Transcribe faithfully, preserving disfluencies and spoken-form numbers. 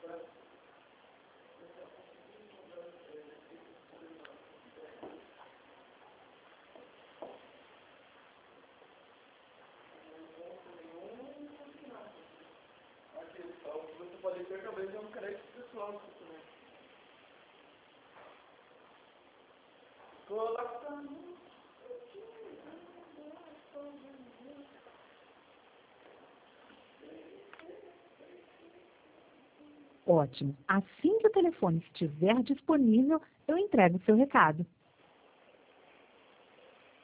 Você pode ter também um crédito pessoal também. Colocando. Ótimo. Assim que o telefone estiver disponível, eu entrego o seu recado.